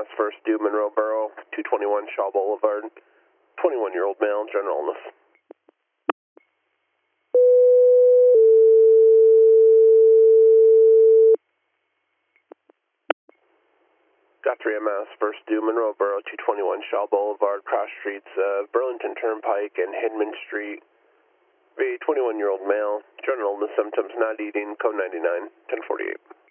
Mass, first due Monroe Borough, 221 Shaw Boulevard, 21-year-old male, general illness. Guthrie MS, first due Monroe Borough, 221 Shaw Boulevard, cross streets of Burlington Turnpike and Hindman Street. A 21-year-old male, general illness symptoms, not eating, code 99, 1048.